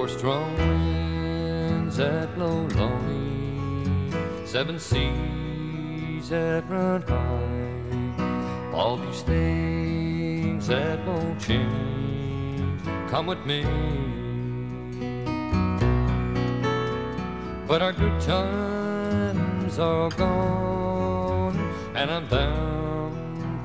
4 strong winds that blow lonely, 7 seas that run high, all these things that won't change. Come with me. But our good times are all gone, and I'm bound